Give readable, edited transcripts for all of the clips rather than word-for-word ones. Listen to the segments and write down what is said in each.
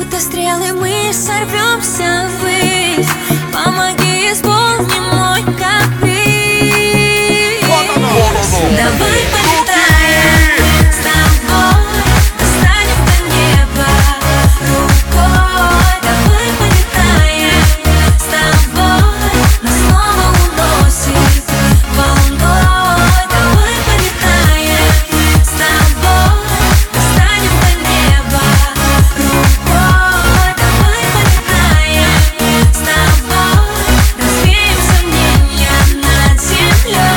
будто стрелы, мы сорвемся ввысь. Помоги, исполни мой каприз. Давай полетаем с тобой, достанем до неба рукой. Давай полетаем с тобой, нас снова уносит волной. Давай полетаем с тобой, достанем до неба рукой. Давай полетаем с тобой, развеем сомнения над землей.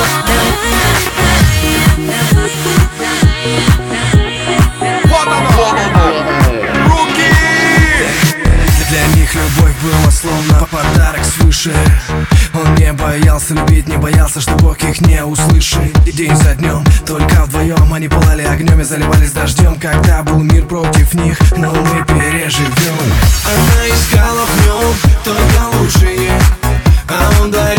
Для них любовь была словно подарок свыше. Он не боялся любить, не боялся, что Бог их не услышит. И день за днем, только вдвоем они пылали огнем и заливались дождем. Когда был мир против них, но мы переживем. Она искала в нем только лучшее, а он дарил